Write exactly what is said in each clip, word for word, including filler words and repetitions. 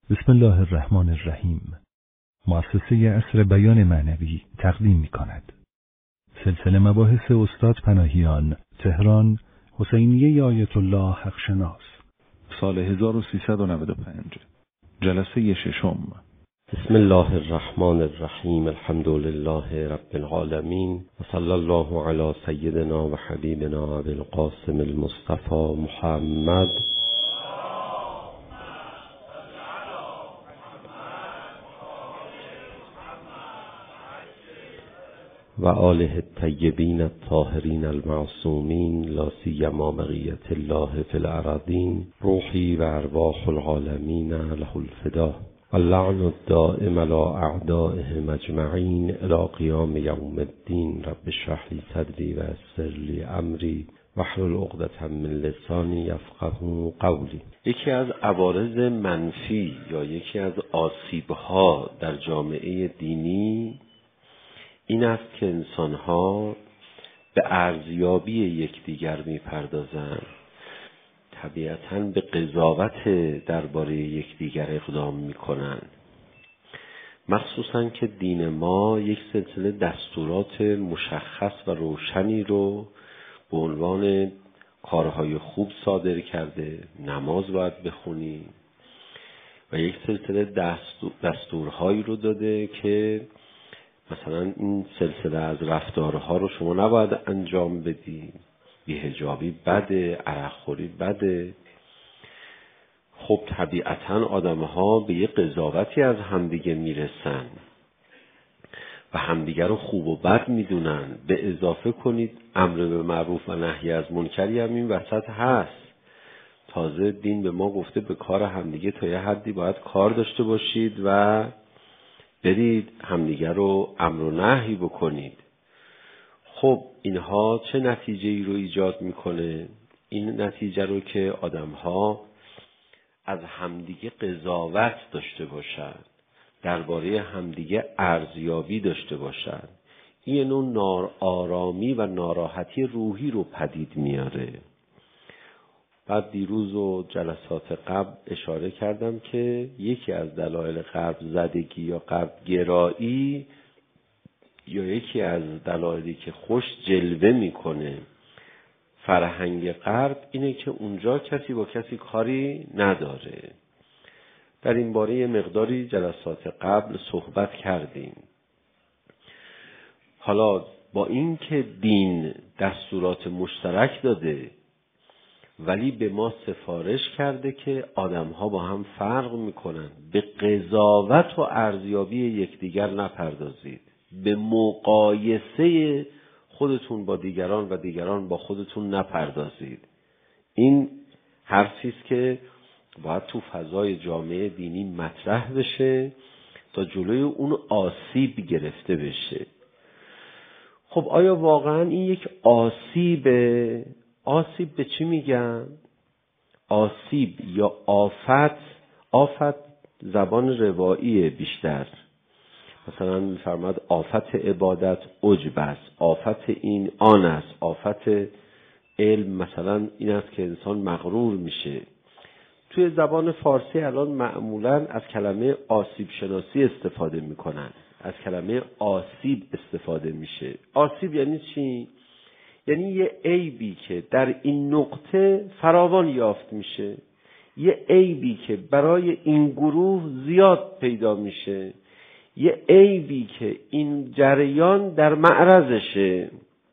بسم الله الرحمن الرحیم. مؤسسه عصر بیان معنوی تقدیم می کند. سلسله مباحث استاد پناهیان، تهران، حسینیه آیت الله حقشناس، سال هزار و سیصد و نود و پنج، جلسه ششم. بسم الله الرحمن الرحیم. الحمد لله رب العالمین و صلی الله علی سیدنا و حبیبنا ابی القاسم المصطفى محمد و آله الطیبین الطاهرین المعصومین، لا سیما بقیة الله فی الأراضین، روحی و ارواح العالمین له الفدا، واللعن الدائم على اعدائهم اجمعین الی قیام یوم الدین. رب اشرح لی صدری و یسر لی امری واحلل عقدة من لسانی یفقهوا قولی. یکی از عوارض منفی یا یکی از آسیب‌ها در جامعه دینی این است که انسان‌ها به ارزیابی یکدیگر می‌پردازند، طبیعتاً به قضاوت درباره یکدیگر اقدام می‌کنند. مخصوصاً که دین ما یک سلسله دستورات مشخص و روشنی رو به عنوان کارهای خوب صادر کرده. نماز باید بخونی و یک سلسله دستور دستورهایی رو داده که مثلا این سلسله از رفتارها رو شما نباید انجام بدی، بی‌حجابی بده، عرقخوری بده. خب طبیعتاً آدم‌ها به یه قضاوتی از همدیگه میرسن و همدیگه رو خوب و بد میدونن. به اضافه کنید امر به معروف و نهی از منکری هم این وسط هست. تازه دین به ما گفته به کار همدیگه تا یه حدی باید کار داشته باشید و برید همدیگه رو امر و نهی بکنید. خب اینها چه نتیجه ای رو ایجاد میکنه؟ این نتیجه رو که آدمها از همدیگه قضاوت داشته باشن، درباره همدیگه ارزیابی داشته باشن. این نوع ناآرامی و ناراحتی روحی رو پدید میاره. بعد دیروز و جلسات قبل اشاره کردم که یکی از دلایل غرب زدگی یا غرب گرایی یا یکی از دلایلی که خوش جلوه میکنه فرهنگ غرب اینه که اونجا کسی با کسی کاری نداره. در این باره یه مقداری جلسات قبل صحبت کردیم. حالا با این که دین دستورات مشترک داده ولی به ما سفارش کرده که آدم‌ها با هم فرق میکنن. به قضاوت و ارزیابی یکدیگر نپردازید، به مقایسه خودتون با دیگران و دیگران با خودتون نپردازید. این حرفی است که باید تو فضای جامعه دینی مطرح بشه تا جلوی اون آسیب گرفته بشه. خب آیا واقعا این یک آسیبه؟ آسیب به چی میگن؟ آسیب یا آفت، آفت زبان رواییه بیشتر. مثلا میفرماد آفت عبادت عجب است، آفت این آن است، آفت علم مثلا این است که انسان مغرور میشه. توی زبان فارسی الان معمولا از کلمه آسیب شناسی استفاده میکنن، از کلمه آسیب استفاده میشه. آسیب یعنی چی؟ یعنی یه عیبی که در این نقطه فراوان یافت میشه، یه عیبی که برای این گروه زیاد پیدا میشه، یه عیبی که این جریان در معرضشه.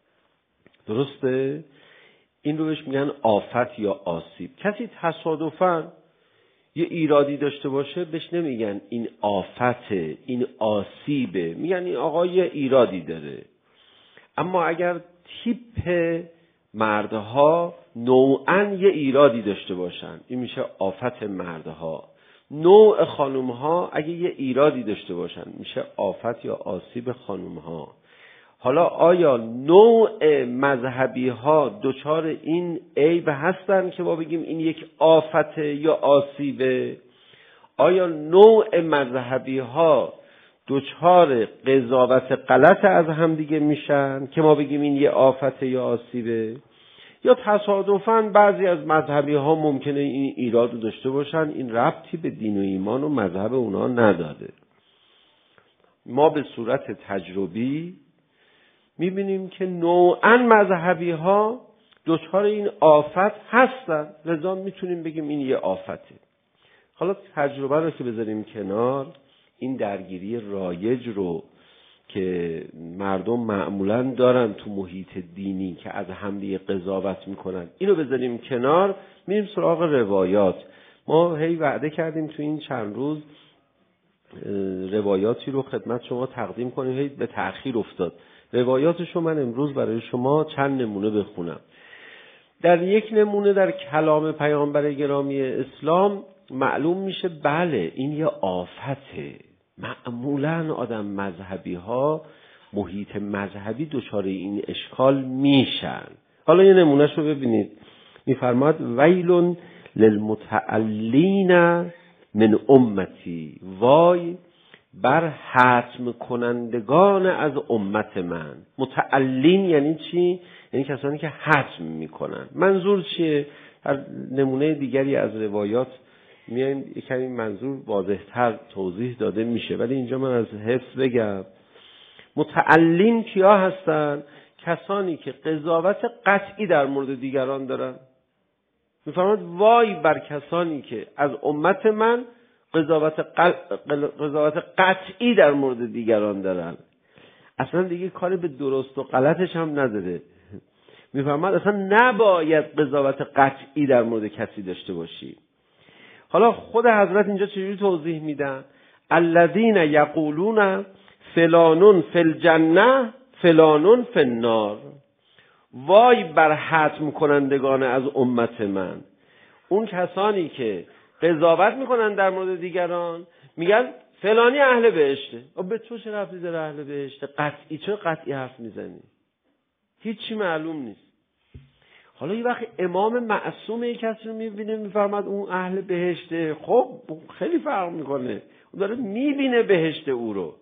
درسته؟ این رو بهش میگن آفت یا آسیب. کسی تصادفاً یه ایرادی داشته باشه بهش نمیگن این آفته، این آسیبه، میگن این آقا یه ایرادی داره. اما اگر تیپ مردها نوعاً یه ایرادی داشته باشن این میشه آفت مردها. نوع خانومها اگه یه ایرادی داشته باشن میشه آفت یا آسیب خانومها. حالا آیا نوع مذهبی ها دچار این عیب هستن که ما بگیم این یک آفت یا آسیبه؟ آیا نوع مذهبی ها دچار قضاوت غلط از همدیگه میشن که ما بگیم این یه آفت یا آسیبه؟ یا تصادفاً بعضی از مذهبی ها ممکنه این ایراد رو داشته باشن، این ربطی به دین و ایمان و مذهب اونا نداره. ما به صورت تجربی میبینیم که نوعاً مذهبی ها دچار این آفت هستن، لذا میتونیم بگیم این یه آفته. حالا تجربه رو که بذاریم کنار، این درگیری رایج رو که مردم معمولاً دارن تو محیط دینی که از همدیگه قضاوت میکنن، اینو بذاریم کنار، میریم سراغ روایات. ما هی وعده کردیم تو این چند روز روایاتی رو خدمت شما تقدیم کنیم، هی به تأخیر افتاد. روایاتشو من امروز برای شما چند نمونه بخونم. در یک نمونه در کلام پیامبر گرامی اسلام معلوم میشه بله این یه آفته. معمولاً آدم مذهبی ها محیط مذهبی دچار این اشکال میشن. حالا یه نمونهش رو ببینید. میفرماد ویل للمتعلین من امتی، وای بر حتم کنندگان از امت من. متعلین یعنی چی؟ یعنی کسانی که حتم میکنن. منظور چیه؟ در نمونه دیگری از روایات میایم یک کمی منظور واضح‌تر توضیح داده میشه، ولی اینجا من از حفظ بگم. متعلین کیا هستن؟ کسانی که قضاوت قطعی در مورد دیگران دارن. میفرماد وای بر کسانی که از امت من قضاوت قل... قضاوت قطعی در مورد دیگران دارن. اصلا دیگه کاری به درست و غلطش هم نداره. میفرماد اصلا نباید قضاوت قطعی در مورد کسی داشته باشی. حالا خود حضرت اینجا چجوری توضیح میدن؟ الذین یقولون فلانون فی الجنه فلانون فی النار. وای بر حتم کنندگان از امت من، اون کسانی که قضاوت میکنن در مورد دیگران، میگن فلانی اهل بهشته. به تو چه ربطی داره اهل بهشته؟ قطعی چه قطعی حرف میزنی؟ هیچی معلوم نیست. حالا یه وقت امام معصوم یک کسی رو میبینه میفرماد اون اهل بهشته، خب خیلی فرق میکنه، اون داره میبینه بهشت او رو.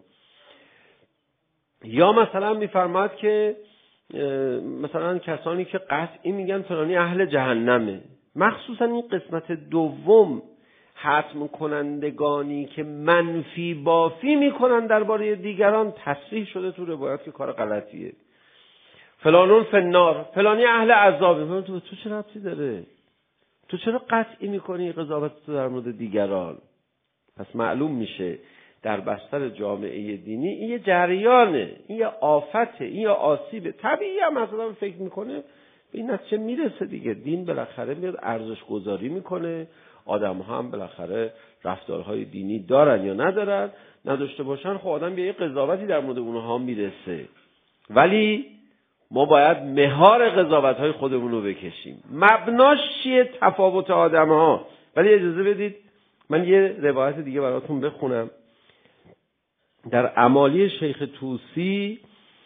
یا مثلا میفرماد که مثلا کسانی که قطعی میگن فلانی اهل جهنمه. مخصوصا این قسمت دوم، حتم کنندگانی که منفی بافی میکنن درباره دیگران، تصریح شده تو روایات که کار غلطیه. فلانون فی النار، فلانی اهل عذابه. تو تو چه ربطی داره؟ تو چرا قطعی میکنی قضاوت تو در مورد دیگران؟ پس معلوم میشه در بستر جامعه دینی این یه جریانه، این یه آفته، این یه آسیبه. طبیعی هم مثلا فکر میکنه به این نتیجه میرسه دیگه. دین بالاخره میاد ارزش گذاری میکنه، آدم ها هم بالاخره رفتارهای دینی دارن یا ندارن، نداشته باشن خب آدم به یه قضاوتی در مورد اونها میرسه. ولی ما باید مهار قضاوت‌های خودمون رو بکشیم. مبناش چیه؟ تفاوت آدم‌ها. ولی اجازه بدید من یه روایت دیگه براتون بخونم. در امالی شیخ طوسی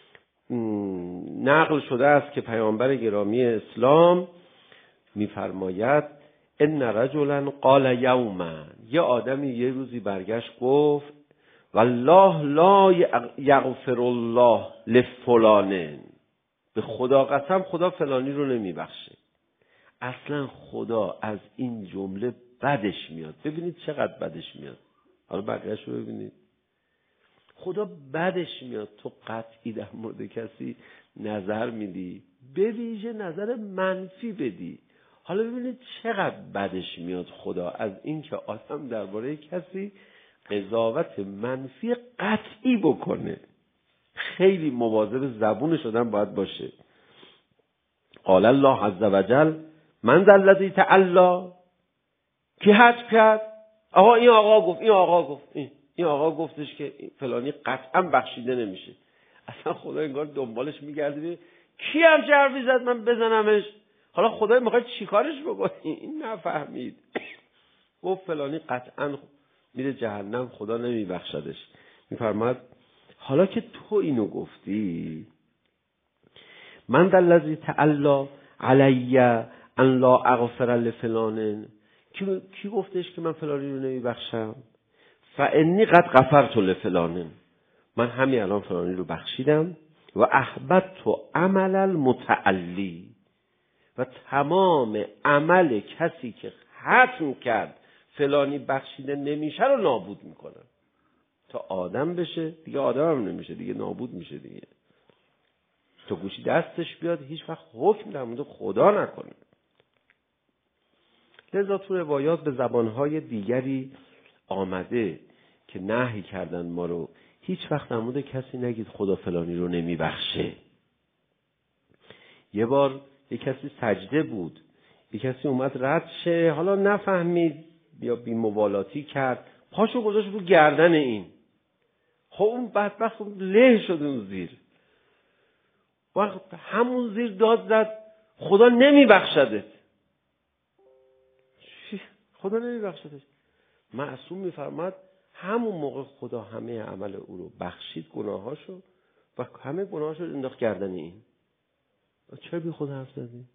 نقل شده است که پیامبر گرامی اسلام می‌فرماید ان رجلا قال یوما، یه آدمی یه روزی برگشت گفت والله لا یغفر الله لفلان، به خدا قسم خدا فلانی رو نمیبخشه. اصلا خدا از این جمله بدش میاد. ببینید چقدر بدش میاد. حالا بقیه‌اش رو ببینید. خدا بدش میاد تو قطعی در مورد کسی نظر میدی، به ویژه نظر منفی بدی. حالا ببینید چقدر بدش میاد خدا از این که آدم درباره کسی قضاوت منفی قطعی بکنه. خیلی مواظب زبونش آدم باید باشه. قال الله عز وجل من ذا الذی تعالی، کی حد کرد؟ آقا این آقا گفت، این آقا گفت، این, این آقا گفتش که فلانی قطعا بخشیده نمیشه. اصلا خدا انگار دنبالش میگرده کی هم حرفی زد من بزنمش. حالا خدا میخواد چیکارش بکنه؟ این نفهمید. گفت فلانی قطعا میره جهنم، خدا نمیبخشدش. میفرماد حالا که تو اینو گفتی، من ذا الذی تعالی علی ان لا اغفر لفلان، کی کی گفتش که من فلانی رو نمیبخشم؟ فانی قد غفرت لفلان، من همین الان فلانی رو بخشیدم. و احبطت عمل المتعلی، و تمام عمل کسی که ختم کرد فلانی بخشیده نمیشه رو نابود میکنن. تا آدم بشه دیگه آدم هم نمیشه، دیگه نابود میشه دیگه. تا گوشی دستش بیاد هیچ وقت حکم در مورد خدا نکنه. لذا تو روایات به زبانهای دیگری آمده که نهی کردن ما رو هیچ وقت در مورد کسی نگید خدا فلانی رو نمیبخشه. یه بار یه کسی سجده بود، یه کسی اومد رد شه، حالا نفهمید یا بی‌مبالاتی کرد، پاشو گذاشت رو گردن این. خب اون بدبخت له شد اون زیر. وقت همون زیر داد زد خدا نمیبخشدت. خدا نمیبخشدش. معصوم میفرماد همون موقع خدا همه عمل او رو بخشید، گناهاشو، و همه گناهاشو انداخت گردن این. چرا بی خدا حرف زدی؟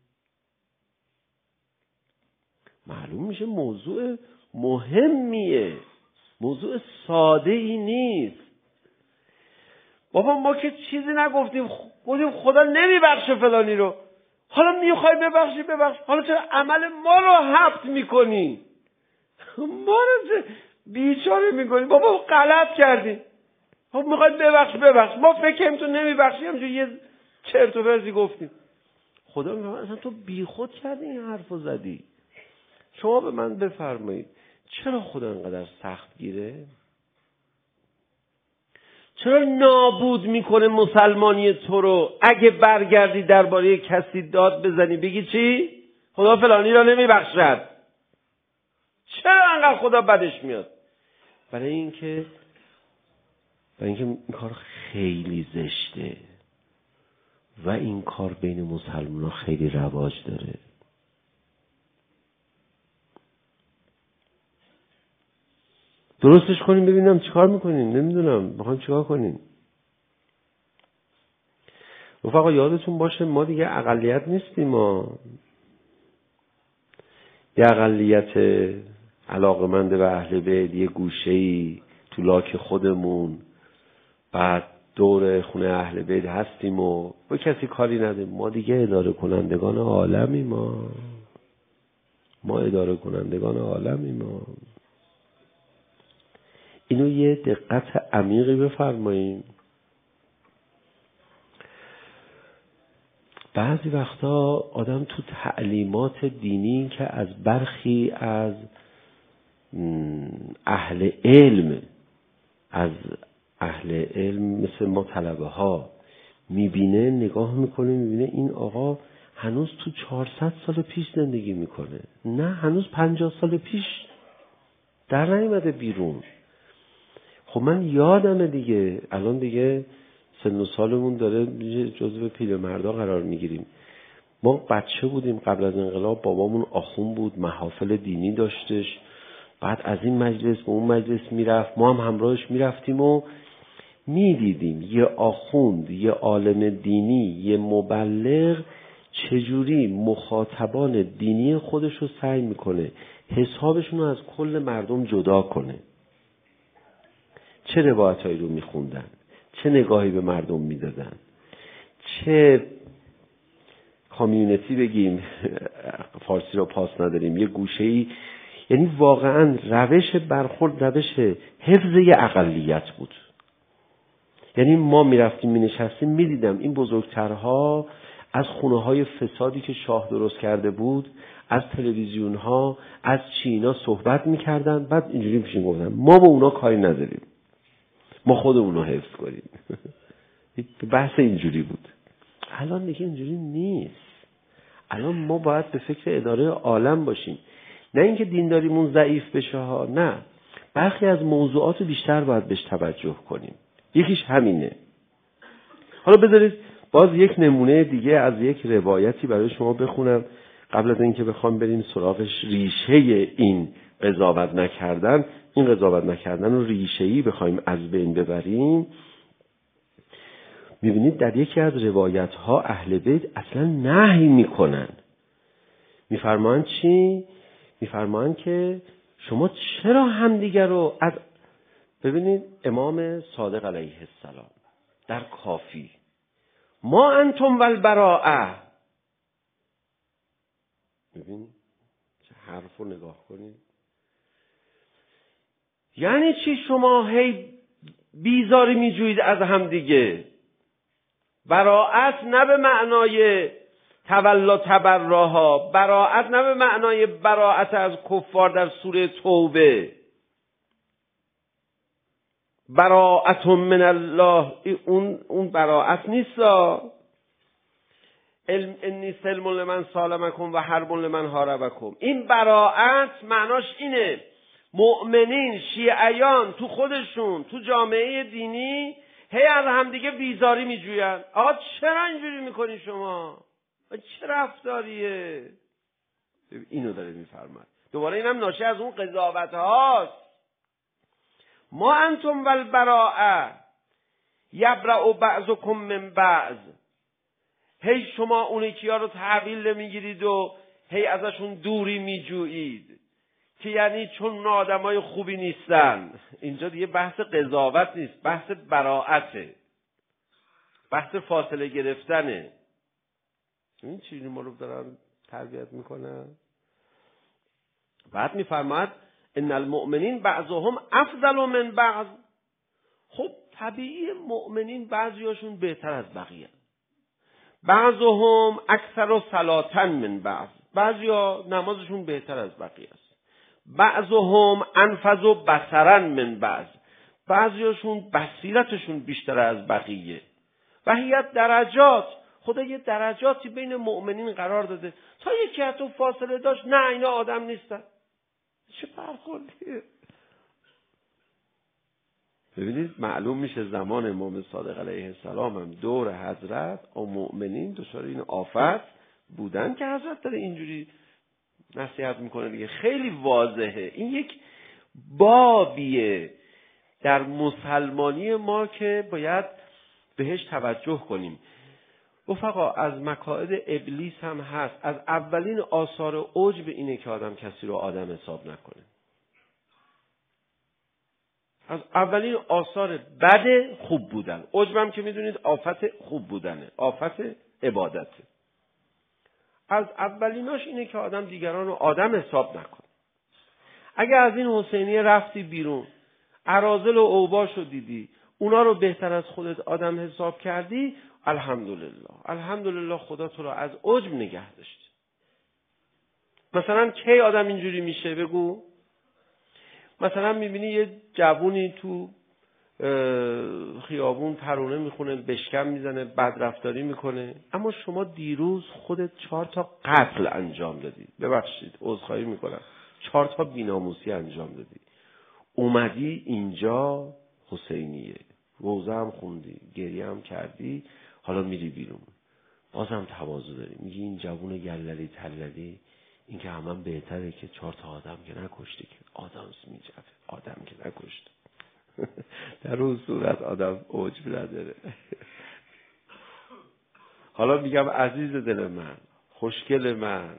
معلوم میشه موضوع مهمیه، موضوع ساده ای نیست. بابا ما که چیزی نگفتیم، گفتیم خدا نمیبخشه فلانی رو، حالا میخوای ببخشی ببخش، حالا چرا عمل ما رو حبط میکنی؟ ما رو بیچاره میکنی؟ بابا غلط کردی، خب میخوای ببخش ببخش، ما فکر کنیم تو نمیبخشی، همجور یه چرت و پرتی گفتیم. خدا میگه اصلا تو بیخود کردی این حرفو زدی. شما به من بفرمایید چرا خدا اینقدر سخت گیره؟ چرا نابود میکنه مسلمانی تو رو اگه برگردی درباره کسی داد بزنی بگی چی؟ خدا فلانی را نمیبخشد. چرا انقدر خدا بدش میاد؟ برای اینکه برای اینکه این کار خیلی زشته و این کار بین مسلمان ها خیلی رواج داره. درستش کنیم ببینم چیکار میکنین. نمیدونم میخوایم چیکار کنین. رفقا یادتون باشه ما دیگه اقلیت نیستیم. ما یه اقلیت علاقمند به اهل بیت، یه گوشه‌ای تو لاک خودمون، بعد دور خونه اهل بیت هستیم و با کسی کاری نداریم. ما دیگه اداره کنندگان عالمی ما ما اداره کنندگان عالمی ما اینو یه دقت عمیقی بفرماییم. بعضی وقتا آدم تو تعلیمات دینی که از برخی از اهل علم از اهل علم مثل ما طلبه ها میبینه، نگاه میکنه، میبینه این آقا هنوز تو چهارصد سال پیش زندگی میکنه، نه هنوز پنجاه سال پیش در نیامده بیرون. خب من یادمه دیگه، الان دیگه سن و سالمون داره جزو پیرمردا قرار میگیریم. ما بچه بودیم قبل از انقلاب، بابامون آخوند بود، محافل دینی داشتش، بعد از این مجلس به اون مجلس میرفت، ما هم همراهش میرفتیم و میدیدیم یه آخوند، یه عالم دینی، یه مبلغ چجوری مخاطبان دینی خودش رو سعی میکنه حسابشون رو از کل مردم جدا کنه. چه روایتایی رو میخوندن، چه نگاهی به مردم میدادن، چه کامیونیتی بگیم، فارسی رو پاس نداریم، یه گوشه‌ای، یعنی واقعا روش برخورد روش حفظ یه اقلیت بود. یعنی ما میرفتیم مینشستیم میدیدم این بزرگترها از خونه های فسادی که شاه درست کرده بود، از تلویزیون ها، از چینا صحبت میکردن، بعد اینجوری پیشین گفتن ما با اونا کاری نداریم، ما خودمون رو حفظ کنیم. بحث اینجوری بود. الان دیگه اینجوری نیست. الان ما باید به فکر اداره عالم باشیم، نه اینکه دینداریمون ضعیف بشه ها، نه، برخی از موضوعات بیشتر باید بهش توجه کنیم. یکیش همینه. حالا بذارید باز یک نمونه دیگه از یک روایتی برای شما بخونم قبل از اینکه بخوام بریم سراغ ریشه این قضاوت نکردن. این قضاوت نکردن رو ریشه‌ای بخوایم از بین ببریم، میبینید در یکی از روایت ها اهل بیت اصلا نهی میکنن. میفرمان چی؟ میفرمان که شما چرا همدیگر رو از ببینید امام صادق علیه السلام در کافی ما انتم والبراءه، ببین چه حرف رو نگاه کنید. یعنی چی شما هی بیزاری میجویید از هم دیگه؟ براءت نه به معنای تولا تبراها، براءت نه به معنای براءت از کفار در سوره توبه، براءت من الله، اون اون براءت نیستا. انی سلم لمن سالمکم و حرب لمن حاربکم. این براءت معناش اینه مؤمنین شیعیان تو خودشون تو جامعه دینی هی از همدیگه بیزاری میجوین. آقا چرا اینجوری میکنی شما؟ چه رفتاریه؟ اینو داره میفرماد. دوباره اینم ناشی از اون قضاوت هاست. ما انتم والبراءه یبرأ بعضکم من بعض. هی شما اون یکی‌ها رو تحویل نمیگیرید و هی ازشون دوری میجویید که یعنی چون آدمای خوبی نیستن. اینجا دیگه بحث قضاوت نیست، بحث براءته، بحث فاصله گرفتنه. این چیزی ما رو دارن تربیت میکنن. بعد میفرماد ان المؤمنین بعضهم افضل من بعض. خب طبیعی مؤمنین بعضیاشون بهتر از بقیه، بعضهم اکثر صلاتا من بعض، بعضیا نمازشون بهتر از بقیه است، بعضهم انفذ بصرا من بعض، بعضیاشون بصیرتشون بیشتر از بقیه. و هی درجات، خدا یه درجاتی بین مؤمنین قرار داده. تا یکی حتی فاصله داشت نه اینا آدم نیستن. چه برخوردیه؟ ببینید معلوم میشه زمان امام صادق علیه السلام هم دور حضرت و مؤمنین دچار این آفت بودن که حضرت داره اینجوری نصیحت میکنه دیگه. خیلی واضحه. این یک بابیه در مسلمانی ما که باید بهش توجه کنیم. رفقا از مکائد ابلیس هم هست. از اولین آثار عجب اینه که آدم کسی رو آدم حساب نکنه. از اولین آثار بد خوب بودن. عجبم که میدونید آفت خوب بودنه، آفت عبادته. از اولیناش اینه که آدم دیگران رو آدم حساب نکنه. اگه از این حسینیه رفتی بیرون، اراذل و اوباش رو دیدی، اونا رو بهتر از خودت آدم حساب کردی، الحمدلله الحمدلله خدا تو رو از عجب نگه داشت. مثلا کی آدم اینجوری میشه بگو؟ مثلا میبینی یه جوونی تو خیابون ترانه میخونه، بشکم میزنه، بدرفتاری میکنه، اما شما دیروز خودت چهار تا قتل انجام دادی، ببخشید عذرخواهی میکنم، چهار تا بی‌ناموسی انجام دادی، اومدی اینجا حسینیه، روزه هم خوندی، گریه هم کردی، حالا میری بیرون، بازم تواضع داری، میگی این جوون گللی تللی این که همون بهتره که چهار تا آدم که نکشتی، که آدم میجفه، آدم که نکشت. در اون صورت آدم عجب نداره. حالا میگم عزیز دل من، خوشگل من،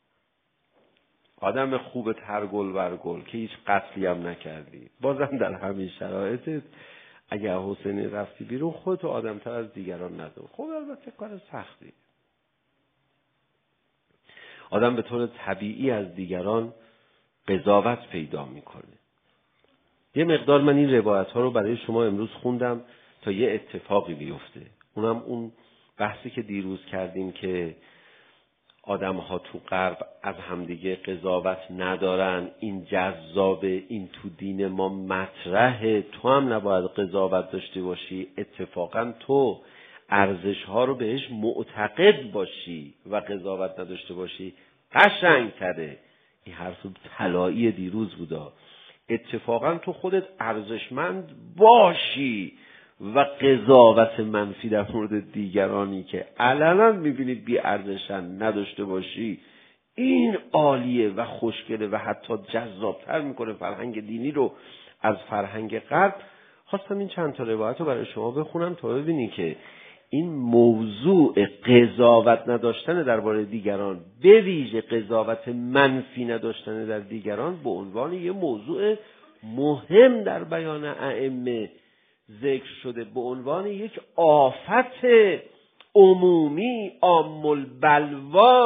آدم خوب ترگل برگل که هیچ قتلی هم نکردی، بازم در همین شرایطت اگر حسینی رفتی بیرون خودتو آدم تر از دیگران ندون. خب البته کار سختی، آدم به طور طبیعی از دیگران قضاوت پیدا میکنه. یه مقدار من این روایت ها رو برای شما امروز خوندم تا یه اتفاقی بیفته. اونم اون بحثی که دیروز کردیم که آدم ها تو غرب از همدیگه قضاوت ندارن، این جذابه، این تو دین ما مطرحه، تو هم نباید قضاوت داشته باشی، اتفاقا تو ارزش ها رو بهش معتقد باشی و قضاوت نداشته باشی قشنگ تره. این حرف طلایی دیروز بودا. اتفاقا تو خودت ارزشمند باشی و قضاوت منفی در مورد دیگرانی که علنا میبینی بی ارزشن نداشته باشی. این عالیه و خوشگله و حتی جذابتر میکنه فرهنگ دینی رو از فرهنگ غرب. خواستم این چند تا روایت رو برای شما بخونم تا ببینی که این موضوع قضاوت نداشتن درباره دیگران، به ویژه قضاوت منفی نداشتن در دیگران، به عنوان یه موضوع مهم در بیان ائمه ذکر شده، به عنوان یک آفت عمومی عام البلوا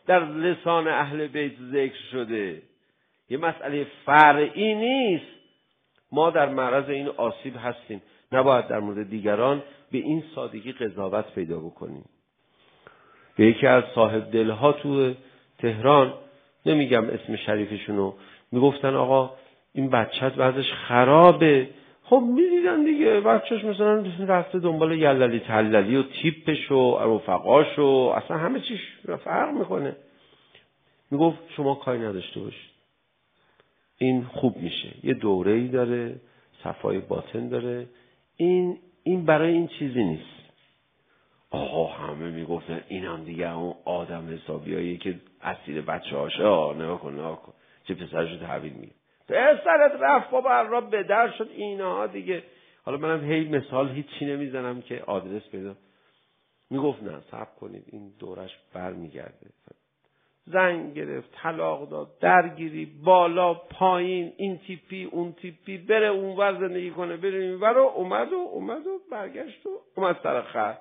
در لسان اهل بیت ذکر شده، یه مسئله فرعی نیست. ما در معرض این آسیب هستیم، نباید در مورد دیگران به این سادگی قضاوت پیدا بکنیم. به یکی از صاحب دلها تو تهران، نمیگم اسم شریفشونو، میگفتن آقا این بچه‌ت وضعش خرابه. خب میدیدن دیگه بچه‌ش مثلا رفته دنبال یللی تللی و تیپش و رفقاش و اصلا همه چیش فرق میکنه. میگفت شما کاری نداشته باشید، این خوب میشه، یه دوره‌ای داره، صفای باطن داره، این این برای این چیزی نیست. آقا همه میگفتن این هم دیگه اون آدم حسابیایی که اسیر بچه هاشه، نگاه کن نگاه کن چه پسرشو تحویل میگه، پسرت رفت بابا را به در شد اینا دیگه. حالا منم هی مثال هیچی نمیزنم که آدرس پیدا. میگفت نه صبر کنید این دورش بر میگرده. زنگ گرفت، طلاق داد، درگیری، بالا پایین، این تیپی اون تیپی، بره اونور زندگی کنه، بره اینور، و اومد و اومد و برگشت و اومد سر خط.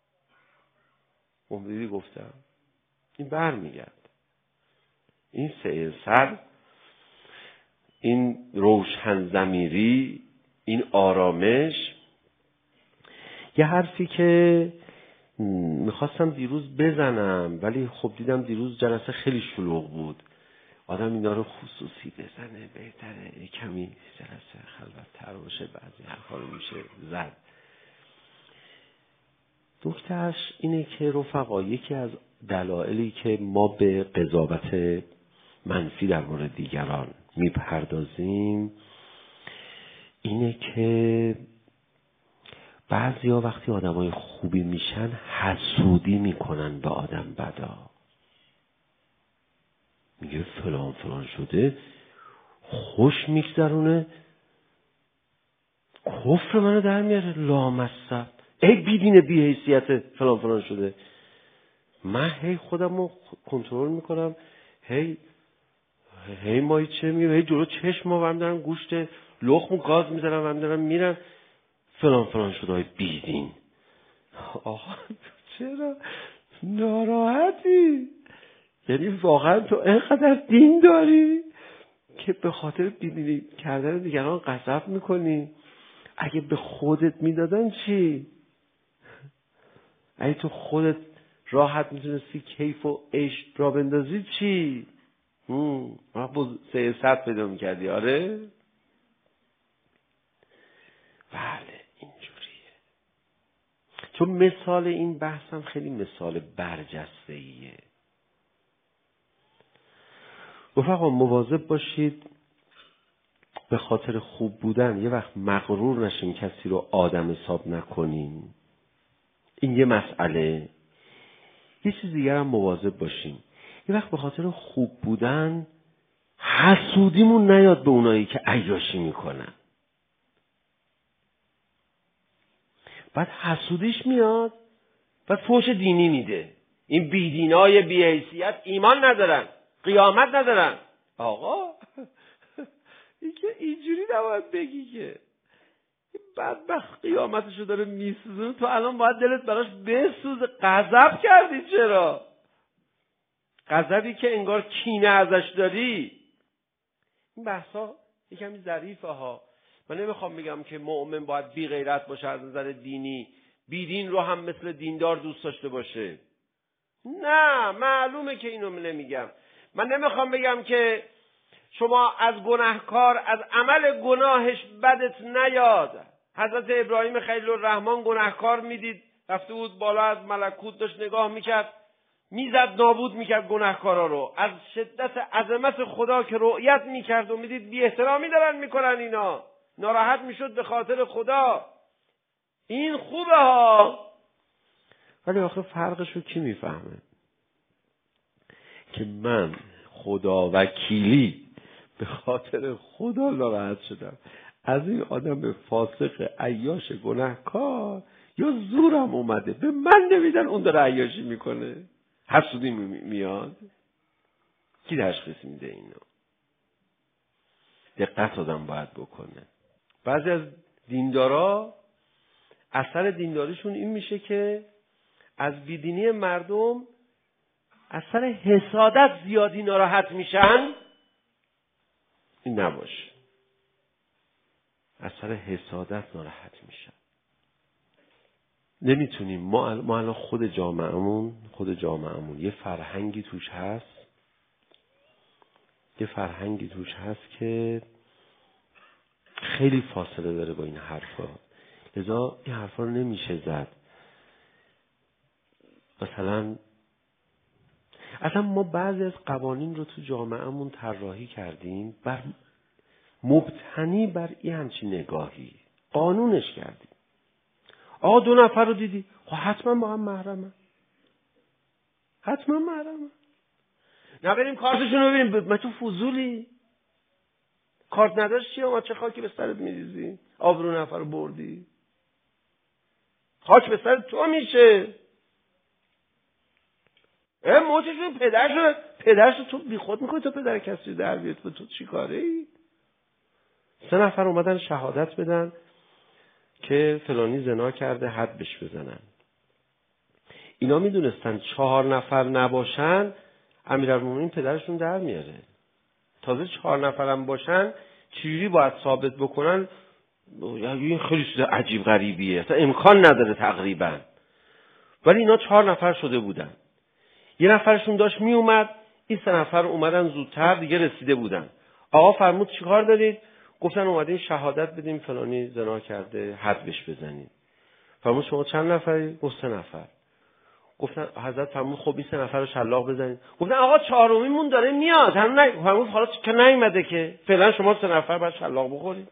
عمری گفتم این بر میگرد. این سیر سر، این روشن ضمیری، این آرامش. یه حرفی که میخواستم دیروز بزنم ولی خب دیدم دیروز جلسه خیلی شلوغ بود، آدم اینا رو خصوصی بزنه بهتره، یه کمی جلسه خلوت‌تر باشه، بعضی حرفا رو میشه زد. نکته‌اش اینه که رفقا یکی از دلایلی که ما به قضاوت منفی در مورد دیگران میپردازیم اینه که بعضیا وقتی آدمای خوبی میشن حسودی میکنن به آدم بدا. میگه فلان فلان شده، خوش میگذرونه، کفر منو در میاره، لامصب، ای بیدینه بی حیثیت فلان فلان شده. من هی خودم رو کنترل میکنم، هی هی مایی چه میگم، هی جلو چشم ما برم دارم گوشت لخم و گاز میزنم برم دارم میرم فلان فلان شده های بیدین. آقا چرا ناراحتی؟ یعنی واقعا تو اینقدر دین داری که به خاطر بیدینی کردن دیگران غضب میکنی؟ اگه به خودت میدادن چی؟ اگه تو خودت راحت میتونستی کیف و عشق را بندازی چی؟ هم با سیاست پیدا میکردی. آره بله اینجوریه. چون مثال این بحثم خیلی مثال برجسته ایه. رفقا مواظب باشید به خاطر خوب بودن یه وقت مغرور نشیم، کسی رو آدم حساب نکنیم. این یه مسئله. یه چیز دیگر هم مواظب باشیم، یه وقت به خاطر خوب بودن حسودیمون نیاد به اونایی که عیاشی میکنن. بعد حسودیش میاد، بعد فحش دینی میده. این بیدینای بی‌حیثیت ایمان ندارن، قیامت ندارن. آقا این که اینجوری نباید بگی که این بدبخت قیامتشو داره میسوزونه، تو الان باید دلت براش بسوزه. غضب کردی چرا؟ غضبی که انگار کینه ازش داری. این بحثا یکمی ظریفه ها. من نمیخوام بگم که مؤمن باید بی غیرت باشه از نظر دینی، بی دین رو هم مثل دیندار دوست داشته باشه. نه، معلومه که اینو نمیگم. من نمیخوام بگم که شما از گناهکار، از عمل گناهش بدت نیاد. حضرت ابراهیم خلیل الرحمن گناهکار میدید، رفته بود بالا از ملکوت داشت نگاه میکرد، میزد نابود میکرد گناهکارا رو. از شدت عظمت خدا که رؤیت میکرد و میدید بی احترامی دارن میکنن اینا، ناراحت میشد به خاطر خدا. این خوبه ها، ولی آخه فرقشو کی میفهمه؟ که من خدا وکیلی به خاطر خدا ناراحت شدم از این آدم فاسق عیاش گناهکار، یا زورم اومده به من نمیدن اون داره عیاشی میکنه، حسودی میاد. کی تشخیص میده اینو؟ دقت آدم باید بکنه. بعضی از دیندارا اثر دینداریشون این میشه که از بیدینی مردم از سر حسادت زیادی ناراحت میشن، این نباشه. از سر حسادت ناراحت میشن. نمیتونیم ما ما الان خود جامعهمون خود جامعهمون یه فرهنگی توش هست یه فرهنگی توش هست که خیلی فاصله داره با این حرفا. لذا این حرفا رو نمیشه زد. مثلا اصلا ما بعضی از قوانین رو تو جامعهمون طراحی کردیم بر مبتنی بر این همچین نگاهی قانونش کردیم. آقا دو نفر رو دیدی، خب حتما با هم محرمن، حتما محرمن. نه بریم کارتشون رو ببینیم. من تو فضولی کارت نداشت چیه؟ ما چه خاکی به سرت میریزی؟ آبرو نفر رو بردی، خاک به سرت تو میشه. اه موچشون پدرش پدرش تو بی خود میکنی تو پدر کسی در بیاد. تو تو چی کاره ای؟ سه نفر اومدن شهادت بدن که فلانی زنا کرده، حد بهش بزنن. اینا میدونستن چهار نفر نباشن امیرالمومنین پدرشون در میاره. تازه چهار نفرم باشن چجوری باید ثابت بکنن؟ این خیلی چیز عجیب غریبیه، اصلا امکان نداره تقریبا. ولی اینا چهار نفر شده بودن. یه نفرشون داشت می اومد، این سه نفر اومدن زودتر دیگه رسیده بودن. آقا فرمود چیکار دارید؟ گفتن اومدین شهادت بدیم فلانی زنا کرده، حد بهش بزنید. فرمود شما چند نفری؟ گفت سه نفر. گفتن حضرت فرمود خب این سه نفر رو شلاق بزنید. گفتن آقا چهارمیمون داره میاد. هم نه فرمود حالا که نیومده که فعلا شما سه نفر باید شلاق بخورید.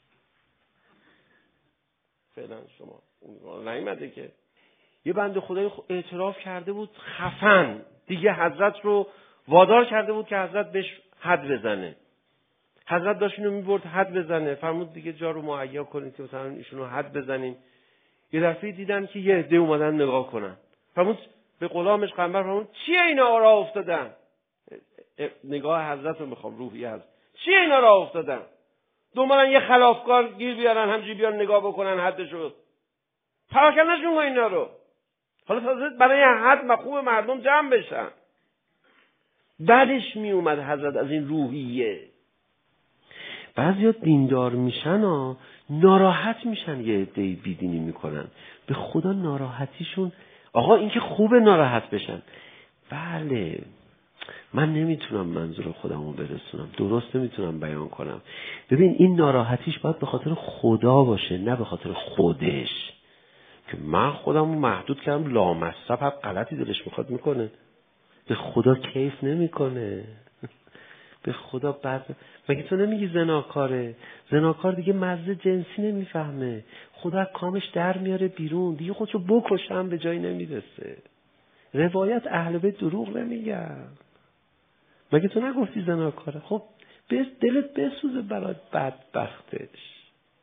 فعلا شما نیومده که. یه بنده خدای اعتراف کرده بود خفن، دیگه حضرت رو وادار کرده بود که حضرت بهش حد بزنه. حضرت داشت اینو میبرد حد بزنه. فرمود دیگه جا رو مهیا کنید که مثلا ایشونو حد بزنیم. یه دفعه دیدن که یه عده اومدن نگاه کنن. فرمود به غلامش قنبر فرمود چیه اینا راه افتادن؟ نگاه حضرت رو میخوام، روحی هست. چیه اینا راه افتادن؟ دومارن یه خلافکار گیر بیارن همجوری بیان نگاه بکنن حدشو. پراکندشون کن اینا رو. حالا تازه برای حد مخوب مردم جمع بشن. بعدش می اومد حضرت از این روحیه. بعضیا دیندار میشن و ناراحت میشن یه عده‌ای بیدینی میکنن. به خدا ناراحتیشون آقا این که خوبه ناراحت بشن. بله من نمیتونم منظور خودمو برسونم، درست نمیتونم بیان کنم. ببین این ناراحتیش باید به خاطر خدا باشه نه به خاطر خودش. که من خودمو محدود کردم لامصب هر غلطی دلش میخواد میکنه. به خدا کیف نمیکنه. به خدا بعد مگه تو نمیگی زناکاره؟ زناکار دیگه مزه جنسی نمیفهمه. خدا کامش در میاره بیرون، دیگه خودشو بکشم به جایی نمیرسه. روایت اهل بیت دروغ نمیگن. مگه تو نگفتی زناکاره؟ خب بس دلت بسوزه برای بدبختش.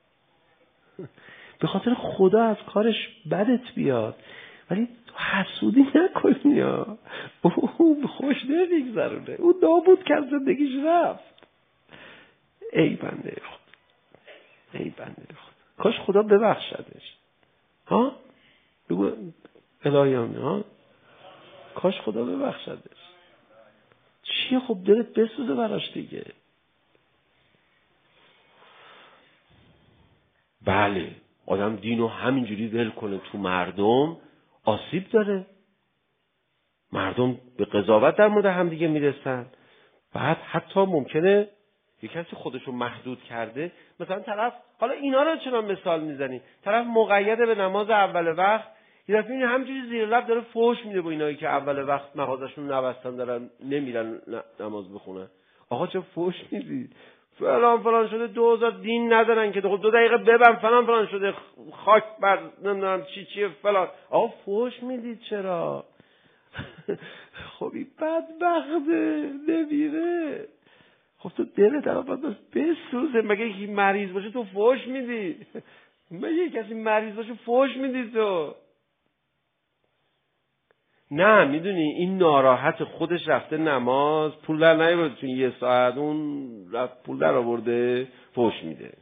به خاطر خدا از کارش بدت بیاد، ولی حسودی نکنی ها. او خوش نمیگذرونه، او نابود کرد زندگیش رفت. ای بنده خدا، ای بنده خدا، کاش خدا ببخشدش. ها بگو الهیان ها، کاش خدا ببخشدش. چیه خب دلت بسوزه براش دیگه. بله آدم دینو همینجوری ول کنه تو مردم آسیب داره. مردم به قضاوت در مورد هم دیگه میرسن. بعد حتی ممکنه یک کسی خودشو محدود کرده، مثلا طرف، حالا اینا رو چرا مثال میزنی؟ طرف مقیده به نماز اول وقت، یه دفعه این همینجوری زیر لب داره فحش میده با اینایی که اول وقت مغازشون نبستن دارن نمیرن نماز بخونن. آقا چه فحش میدی؟ فلان فلان شده، دوزار دین ندارن که دو دقیقه ببن فلان فلان شده، خاک بر نمیدونم چی چیه فلان. آقا فحش میدید چرا؟ خب این بدبخته نمیره. خب تو دلت الان باید بسوزه. مگه یکی مریض باشه تو فحش میدی؟ مگه کسی مریض باشه فحش میدی تو؟ نه میدونی این ناراحت خودش رفته نماز پول در نیاورده تو یه ساعت، اون رفت پول در آورده فحش میده.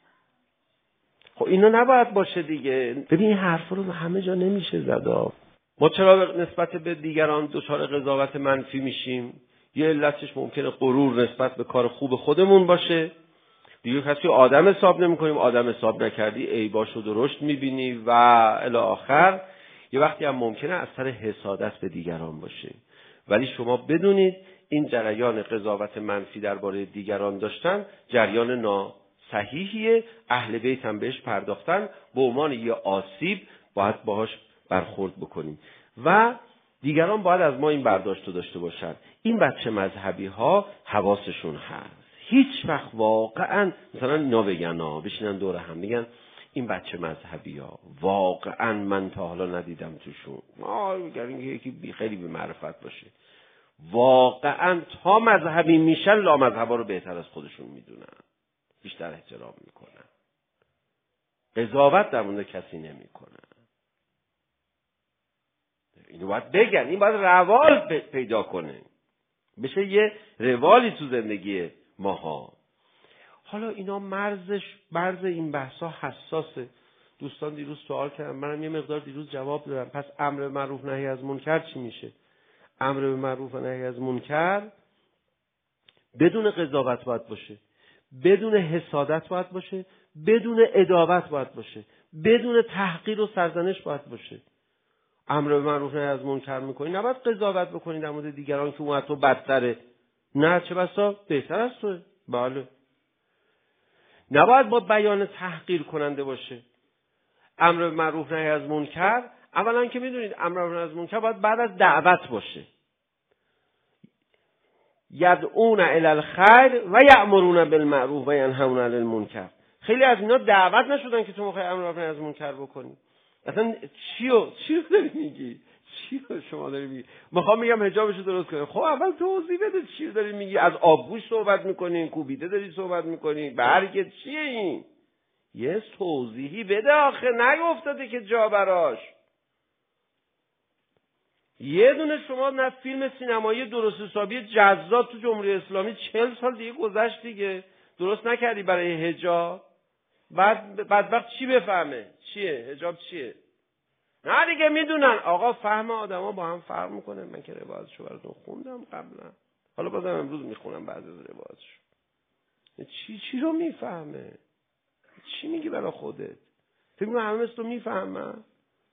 خب اینا نباید باشه دیگه. ببین این حرفا رو همه جا نمیشه زد. ما چرا نسبت به دیگران دچار قضاوت منفی میشیم؟ یه علتش ممکنه غرور نسبت به کار خوب خودمون باشه. دیگه کسی آدم حساب نمی‌کنیم، آدم حساب نکردی عیباشو درشت می‌بینی و الی آخر. یه وقتی هم ممکنه از سر حسادت به دیگران باشه. ولی شما بدونید این جریان قضاوت منفی درباره دیگران داشتن جریان ناصحیحیه. اهل بیت هم بهش پرداختن، به عنوان یه آسیب باید باهاش برخورد بکنیم و دیگران باید از ما این برداشت رو داشته باشن. این بچه مذهبی ها حواسشون هست، هیچ وقت واقعا مثلا اینا بگن ها بشینن دور هم میگن این بچه مذهبی ها واقعا من تا حالا ندیدم توشون، ما میگن یکی خیلی بی معرفت باشه، واقعا تا مذهبی میشن لا مذهبا رو بهتر از خودشون میدونن، بیشتر احترام میکنن، قضاوت در مورد کسی نمیکنن. اینو باید بگن، این باید روال پیدا کنه، بشه یه روالی تو زندگی ماها. حالا اینا مرزش مرز این بحثا حساسه. دوستان دیروز سوال کردن، منم یه مقدار دیروز جواب دادم. پس امر به معروف نهی از منکر چی میشه؟ امر به معروف و نهی از منکر بدون قضاوت باید باشه، بدون حسادت باید باشه، بدون عداوت باید باشه، بدون تحقیر و سرزنش باید باشه. امر به معروف نهی از منکر میکنی، نباید قضاوت بکنی در مورد دیگران که اون از تو بدتره، نه چه بسا بهتر از توه. بله، نباید با بیان تحقیر کننده باشه. امر به معروف نهی از منکر، اولا که میدونید امر به معروف نهی از منکر باید بعد از دعوت باشه. یدعون الی الخیر و یأمرون بالمعروف و ینهون عن المنکر. خیلی از اینا دعوت نشدن که تو میخوای امر به معروف نهی از منکر بکنی. اصلا چیو چیو داری میگی؟ چیو شما داری میگی؟ میخوام میگم حجابشو درست کنی. خب اول توضیح بده چیو داری میگی؟ از آبگوش صحبت میکنین، کوبیده داری صحبت میکنین، برگ چیه این؟ یه توضیحی بده آخه، نیفتاده که جا براش. یه دونه شما نه فیلم سینمایی درست حسابی جذاب تو جمهوری اسلامی چهل سال دیگه گذشت دیگه درست نکردی برای حجاب، بعد بدبخت چی بفهمه؟ چیه حجاب چیه؟ نه دیگه میدونن آقا، فهم آدما با هم فرق میکنه. من که روایتشو براتون خوندم قبلا، حالا بازم امروز میخونم بعضی از روایتشو. چی چی رو میفهمه؟ چی میگی برای خودت؟ فکر می‌کنی همه مثل تو میفهمن؟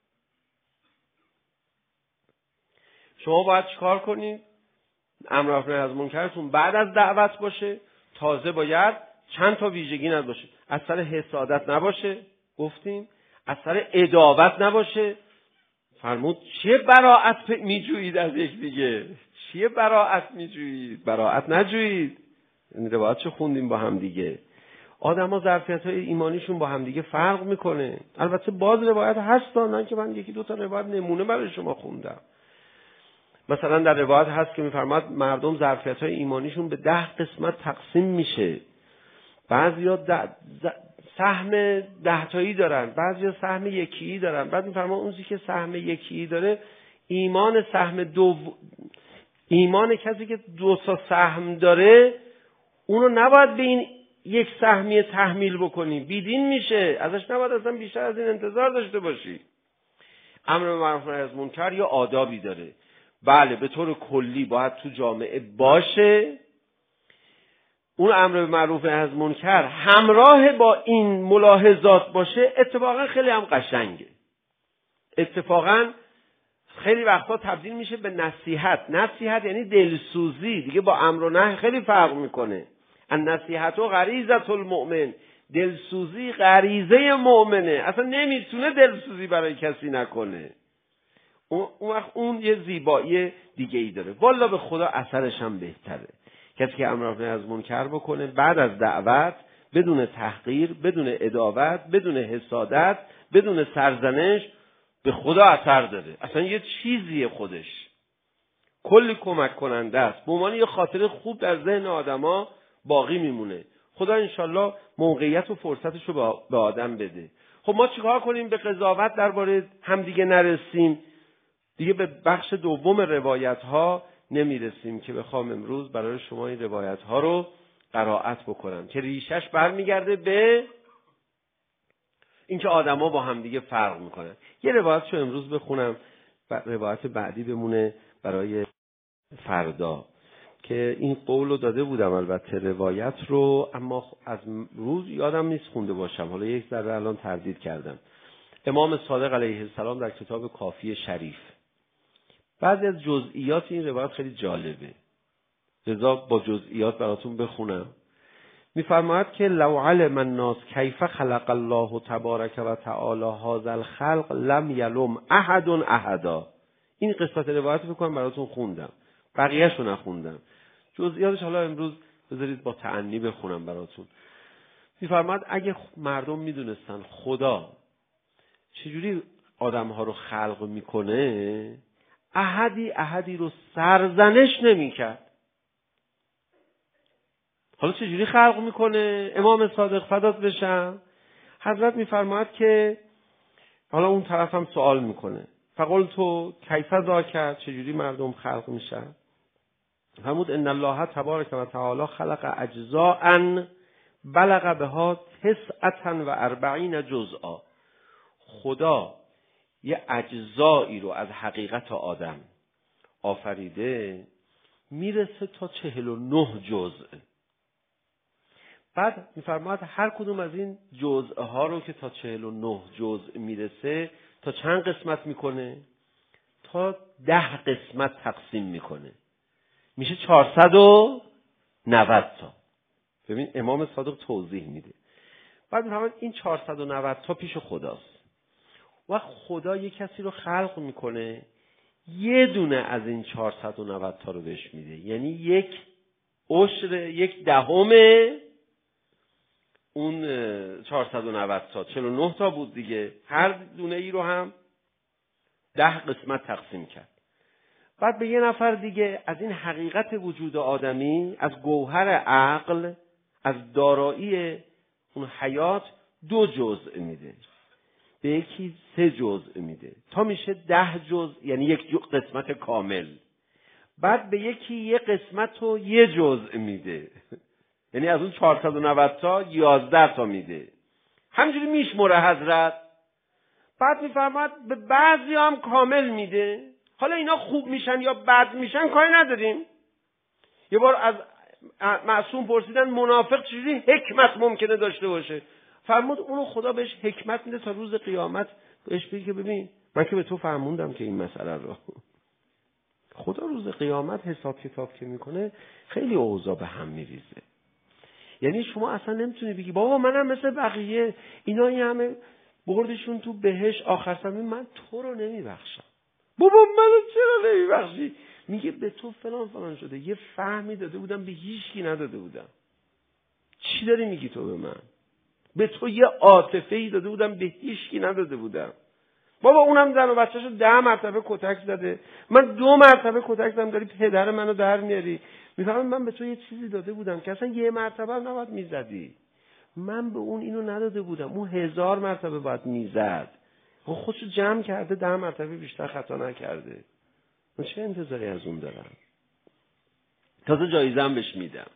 شما باید چیکار کنید؟ امر به از منکرتون بعد از دعوت باشه. تازه باید چند تا ویژگی نداشته. از سر حسادت نباشه، گفتیم. از سر عداوت نباشه. فرمود چیه براءت میجویید از یک دیگه؟ چیه براءت میجویید؟ براءت نجویید. این روایت چه خوندیم با هم دیگه. آدم‌ها ظرفیت‌های ایمانیشون با هم دیگه فرق میکنه. البته باز روایت هست، نه که من یکی دو تا روایت نمونه برای شما خوندم. مثلا در روایت هست که میفرماد مردم ظرفیت‌های ایمانیشون به ده قسمت تقسیم میشه. بعضیا سهم ده تایی دارن، بعضیا سهم یکی دارن. بعد میفرماد اونی که سهم یکی داره ایمان سهم دو ایمان کسی که دو تا سهم داره اونو نباید به این یک سهمیه تحمیل بکنی، بیدین میشه، ازش نباید اصلا بیشتر از این انتظار داشته باشی. امر به معروف نهی از منکر یا آدابی داره. بله به طور کلی باید تو جامعه باشه. اون امر به معروف نهی از منکر همراه با این ملاحظات باشه، اتفاقا خیلی هم قشنگه. اتفاقا خیلی وقتا تبدیل میشه به نصیحت. نصیحت یعنی دلسوزی دیگه، با امر و نهی خیلی فرق میکنه. النصیحت و غریزة المؤمن، دلسوزی غریزه مؤمنه، اصلا نمیتونه دلسوزی برای کسی نکنه. اون وقت اون یه زیبایی دیگه ای داره. والا به خدا اثرش هم بهتره. کسی که امر به نهی از منکر بکنه بعد از دعوت، بدون تحقیر، بدون عداوت، بدون حسادت، بدون سرزنش، به خدا اثر داره. اصلا یه چیزیه خودش، کلی کمک کننده است. به عنوان یه خاطره خوب در ذهن آدما باقی میمونه. خدا انشالله موقعیت و فرصتش رو به آدم بده. خب ما چیکار کنیم به قضاوت درباره همدیگه نرسیم؟ دیگه به بخش دوم روایت ها نمیرسیم که بخوام امروز برای شما این روایت ها رو قرائت بکنم که ریشش برمیگرده به اینکه آدما با همدیگه فرق میکنن. یه روایت رو امروز بخونم روایت بعدی بمونه برای فردا که این قول رو داده بودم البته روایت رو، اما از روز یادم نیست خونده باشم، حالا یک ذره الان تردید کردم. امام صادق علیه السلام در کتاب کافی شریف بعضی از جزئیات این روایت خیلی جالبه، لذا با جزئیات براتون بخونم. میفرماید که لو علم الناس کیف خلق الله تبارک و تعالی هذا الخلق لم یلوم احد احدا. این قسمت روایت رو بکنم براتون خوندم، بقیه‌شو نخوندم، جزئیاتش حالا امروز بذارید با تأنی بخونم براتون. میفرماید اگه مردم میدونستن خدا چجوری آدمها رو خلق میکنه، احدی احدی رو سرزنش نمیکرد. حالا چجوری خلق میکنه؟ امام صادق فدات بشم حضرت میفرماید که حالا اون طرف هم سوال میکنه، فقلتو کیف ذاک، چجوری مردم خلق میشن؟ فرمود ان الله تبارک و تعالی خلق اجزاء بلغ بها تسعة و اربعین جزءا. خدا یه اجزایی رو از حقیقت آدم آفریده میرسه تا چهل و نه جزء. بعد میفرماید هر کدوم از این جزء ها رو که تا چهل و نه جزء میرسه تا چند قسمت میکنه؟ تا ده قسمت تقسیم میکنه، میشه چهارصد و نود تا. ببین امام صادق توضیح میده. بعد میفرماید این چهارصد و نود تا پیش خداست و خدا یک کسی رو خلق میکنه، یه دونه از این چهارصد و نود تا رو بهش میده، یعنی یک عشر، یک دهم اون چهارصد و نود تا، چهل و نه تا بود دیگه، هر دونه ای رو هم ده قسمت تقسیم کرد. بعد به یه نفر دیگه از این حقیقت وجود آدمی، از گوهر عقل، از دارایی اون حیات دو جزء میده، به یکی سه جزء میده تا میشه ده جزء، یعنی یک قسمت کامل. بعد به یکی یه قسمت و یه جزء میده، یعنی از اون چهارصد و نود تا یازده تا میده. همجوری میشموره حضرت. بعد میفرماید به بعضی هم کامل میده. حالا اینا خوب میشن یا بد میشن کاری نداریم. یه بار از معصوم پرسیدن منافق چجوری حکمت ممکنه داشته باشه؟ فرمود اونو خدا بهش حکمت میده تا روز قیامت بهش بگه که ببین من که به تو فرموندم که این مسئله رو. خدا روز قیامت حساب کتاب که میکنه خیلی اوضاع به هم میریزه. یعنی شما اصلا نمیتونی بگی بابا منم مثل بقیه، اینا این همه بردشون تو بهش آخر زمین من تو رو نمیبخشم. بابا منو چرا نمیبخشی؟ میگه به تو فلان فلان شده، یه فهمی داده بودم به هیچکی نداده بودم. چی داری میگی تو به من؟ به تو یه عاطفه‌ای داده بودم به هیچکی نداده بودم. بابا اونم زن و بچه‌شو ده مرتبه کتک زده، من دو مرتبه کتک زدم، داری پدر منو در میاری. میفهمم من به تو یه چیزی داده بودم که اصلا یه مرتبه هم نباید میزدی. من به اون اینو نداده بودم، اون هزار مرتبه باید میزد. اون خودشو جمع کرده، ده مرتبه بیشتر خطا نکرده. من چه انتظاری از اون دارم؟ تازه جایزه هم بهش میدم.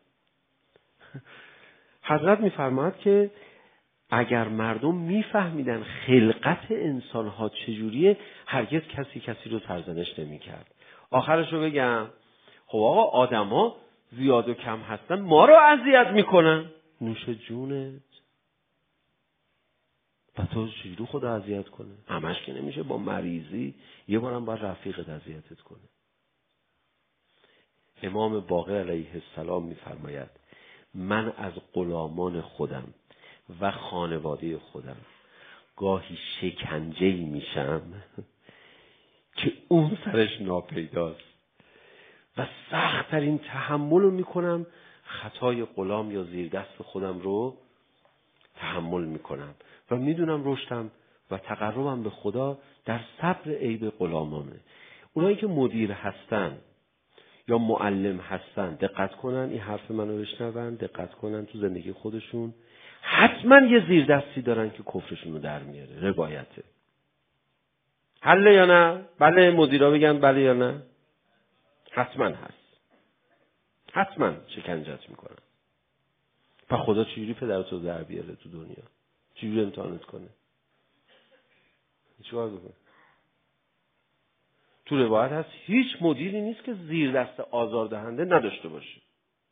حضرت میفرماید که اگر مردم میفهمیدن خلقت انسان‌ها چجوریه، هرگز کسی کسی رو سرزنش نمی‌کرد. آخرش رو بگم، خب آقا آدم‌ها زیاد و کم هستن، ما رو اذیت میکنن. نوش جونت. و تو چجوری خدا اذیت کنه؟ همش که نمیشه، با مریضی یه بارم باید رفیقت اذیتت کنه. امام باقر علیه السلام میفرماید من از غلامان خودم و خانواده خودم گاهی شکنجه‌ای میشم که اون سرش ناپیداست و سخت‌ترین تحمل رو میکنم، خطای غلام یا زیر دست خودم رو تحمل میکنم و میدونم رشدم و تقربم به خدا در صبر عیب غلامانه. اونایی که مدیر هستن یا معلم هستن دقت کنن، این حرف منو بشنون، دقت کنن تو زندگی خودشون حتما یه زیر دستی دارن که کفرشون رو در میاره. روایته حله یا نه؟ بله مدیرا میگن بله یا نه؟ حتما هست، حتما شکنجت میکنن. و خدا چجوری پدرتو در بیاره تو دنیا؟ چجوری امتحانت کنه؟ چیکار بکنه؟ تو روایت هست هیچ مدیری نیست که زیر دست آزاردهنده نداشته باشه.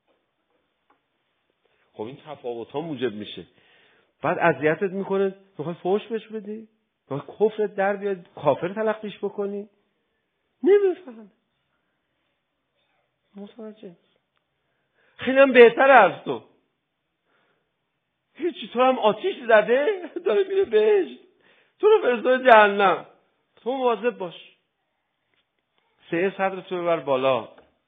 خب این تفاوت ها موجب میشه. بعد اذیتت میکنه، میخوای فحش بهش بدی، میخوای کفرت در بیاد، کافر تلقیش بکنی، نمیفهمه، متوجه. خیلی هم بهتره از تو. هیچی، تو هم آتیش زده داره میره بهشت، تو رو فرستاد جهنم. تو مواظب باش، سعی صدر تو ببر بالا.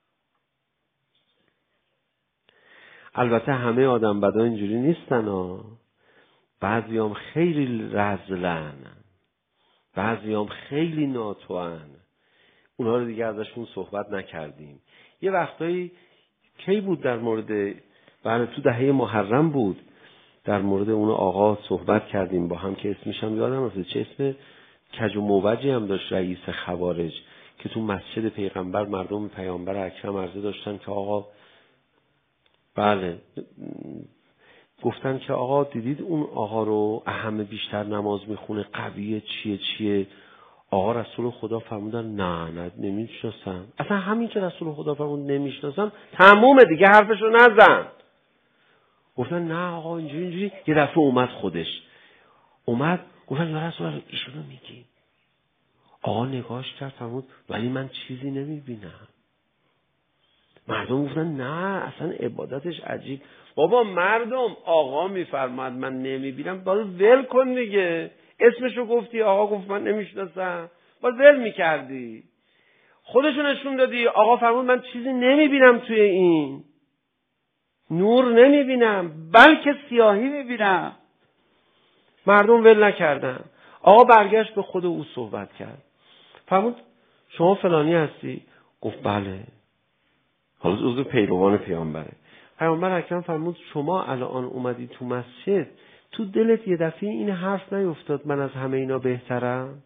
البته همه آدم بدا اینجوری نیستن ها. بعضی هم خیلی رذلن، بعضی هم خیلی ناتوان. اونها رو دیگه ازشون صحبت نکردیم. یه وقتایی کی بود در مورد، بله تو دهه محرم بود، در مورد اون آقا صحبت کردیم با هم که اسمش هم یادم رفته، چه اسم کج و موجی هم داشت، رئیس خوارج، که تو مسجد پیغمبر مردم پیامبر اکرم عرضه داشتن که آقا، بله، گفتن که آقا دیدید اون آقا رو همه بیشتر نماز میخونه، قویه، چیه چیه؟ آقا رسول خدا فرمودن نه نه نمیشناسم. اصلا همین که رسول خدا فرمود نمیشناسم تمومه دیگه، حرفشو نزن. گفتن نه آقا اینجوری اینجوری. یه دفعه اومد خودش، اومد گفتن یا رسول الله ایشونو میگی؟ آقا نگاهش کرد فرمود ولی من چیزی نمیبینم. مردم گفتن نه اصلا عبادتش عجیب. بابا مردم، آقا میفرماد من نمیبینم، باید ول کن دیگه. اسمشو گفتی، آقا گفت من نمیشناسم، باید ول میکردی. خودشو نشون دادی، آقا فرمود من چیزی نمیبینم توی این نور، نمیبینم بلکه سیاهی میبینم. مردم ول نکردن. آقا برگشت به خود او صحبت کرد، فرمود شما فلانی هستی؟ گفت بله. حالا عضو پیروان پیامبره. پیامبر اکرم فرمود شما الان اومدی تو مسجد، تو دلت یه دفعه این حرف نیفتاد من از همه اینا بهترم؟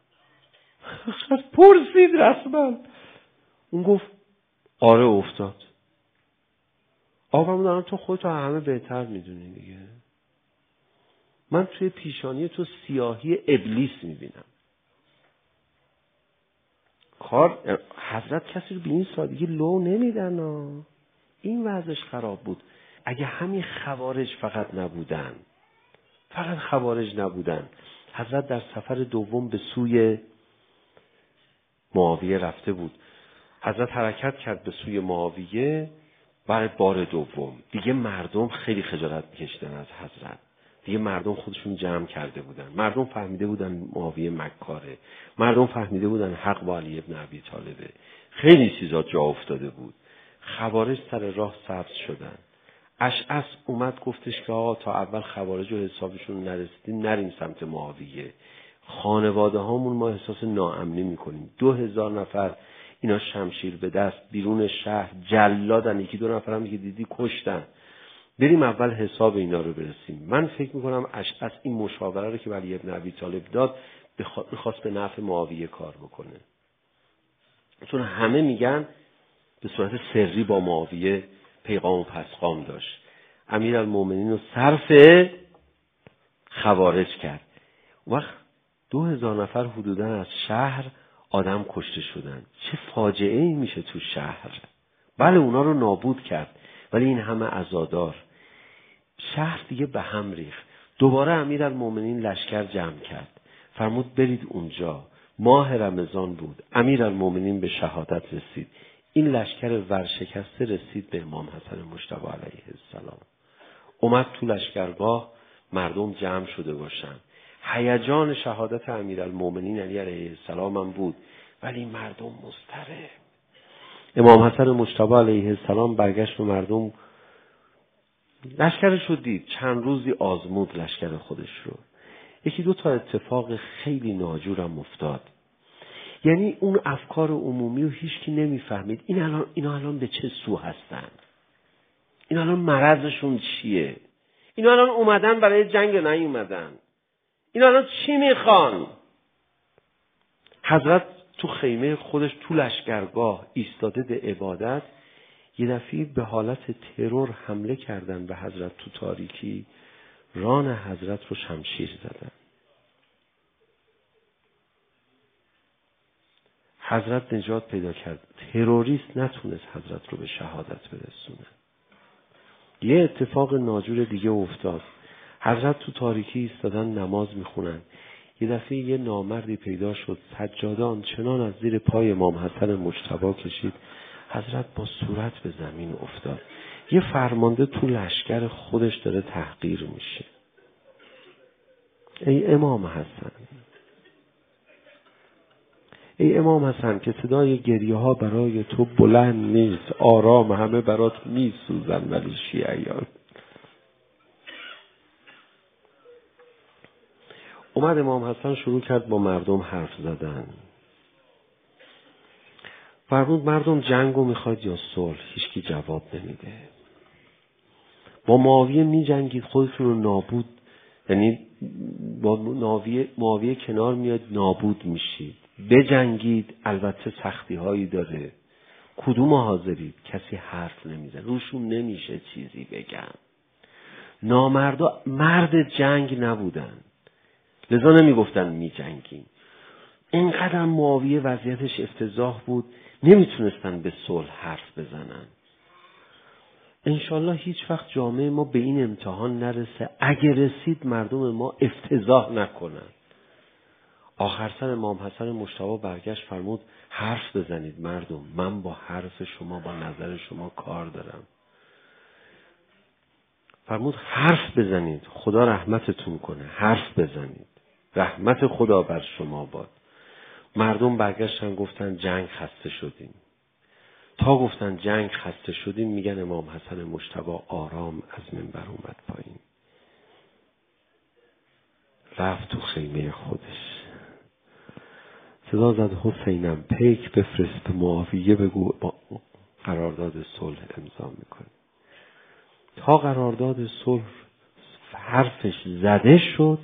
پرسید رسما. اون گفت آره افتاد. آقا فرمود الان تو خودتو همه بهتر میدونی دیگه. من توی پیشانی تو سیاهی ابلیس میبینم. کار حضرت کسی رو به این سادگی لو نمیدن ها. این وضعش خراب بود. اگه همین خوارج فقط نبودن، فقط خوارج نبودن، حضرت در سفر دوم به سوی معاویه رفته بود. حضرت حرکت کرد به سوی معاویه برای بار دوم. دیگه مردم خیلی خجالت می‌کشیدن از حضرت. دیگه مردم خودشون جمع کرده بودن. مردم فهمیده بودن معاویه مکاره. مردم فهمیده بودن حق با علی ابن ابی طالبه. خیلی چیزا جا افتاده بود. خوارج سر راه سبز شدن. اشعث اومد گفتش که آقا تا اول خوارج و حسابشون نرسیدیم نریم سمت معاویه. خانواده هامون ما احساس ناامنی میکنیم. دو هزار نفر اینا شمشیر به دست بیرون شهر جلادن، یکی دو نفر هم که دیدی کشتن. بریم اول حساب اینا رو برسیم. من فکر میکنم اشعث این مشاوره رو که علی ابن ابی طالب داد میخواست به نفع معاویه کار بکنه، چون همه میگن به صورت سری با معاویه پیغام و پسخام داشت. امیرالمومنین رو صرف خوارج کرد. وقت دو هزار نفر حدوداً از شهر آدم کشته شدن. چه فاجعه ای میشه تو شهر. بله اونا رو نابود کرد، ولی این همه عزادار. شهر دیگه به هم ریخت. دوباره امیرالمومنین لشکر جمع کرد، فرمود برید اونجا. ماه رمضان بود. امیرالمومنین به شهادت رسید. این لشکر ورشکسته رسید به امام حسن مجتبی علیه السلام. اومد تو لشکرگاه، مردم جمع شده باشن. هیجان شهادت امیرالمومنین علی علیه السلام هم بود، ولی مردم مضطرب. امام حسن مجتبی علیه السلام برگشت به مردم، لشکرش رو دید، چند روزی آزمود لشکر خودش رو. یکی دو تا اتفاق خیلی ناجورم افتاد. یعنی اون افکار عمومی رو هیچ کی نمیفهمید. این الان اینا الان به چه سو هستن؟ اینا الان مرضشون چیه؟ اینا الان اومدن برای جنگ نیومدن؟ اینا الان چی میخوان؟ حضرت تو خیمه خودش تو لشکرگاه ایستاده به عبادت، یه دفعه به حالت ترور حمله کردن به حضرت تو تاریکی، ران حضرت رو شمشیر زدن. حضرت نجات پیدا کرد. تروریست نتونست حضرت رو به شهادت برسونه. یه اتفاق ناجور دیگه افتاد. حضرت تو تاریکی ایستادن نماز میخونن. یه دفعه یه نامردی پیدا شد، سجاده چنان از زیر پای امام حسن مجتبی کشید، حضرت با صورت به زمین افتاد. یه فرمانده تو لشکر خودش داره تحقیر میشه. ای امام حسن، ای امام حسن که صدای گریه ها برای تو بلند نیست، آرام، همه برات میسوزن ولی شیعیان. اومد امام حسن شروع کرد با مردم حرف زدن. فرمود مردم جنگو میخواد یا صلح؟ هیچکی جواب نمیده. با معاویه میجنگید خودتون رو نابود، یعنی با معاویه معاویه کنار میاد نابود میشید. بجنگید، البته سختی هایی داره. کدوم حاضرید؟ کسی حرف نمیزنه، روشون نمیشه چیزی بگن. نامردا مرد جنگ نبودن، لذا نمیگفتن میجنگیم. اینقدر معاویه وضعیتش افتضاح بود، نمیتونستن به صلح حرف بزنن. انشالله هیچ وقت جامعه ما به این امتحان نرسه، اگه رسید مردم ما افتضاح نکنن. آخر سر امام حسن مجتبی برگشت فرمود حرف بزنید مردم، من با حرف شما، با نظر شما کار دارم. فرمود حرف بزنید، خدا رحمتتون کنه، حرف بزنید، رحمت خدا بر شما باد. مردم برگشتن گفتن جنگ خسته شدیم. تا گفتن جنگ خسته شدیم، میگن امام حسن مجتبی آرام از منبر اومد پایین، رفت تو خیمه خودش، صدا زد حسینم پیک بفرست به معاویه بگو با قرارداد صلح امضا میکنه. تا قرارداد صلح حرفش زده شد،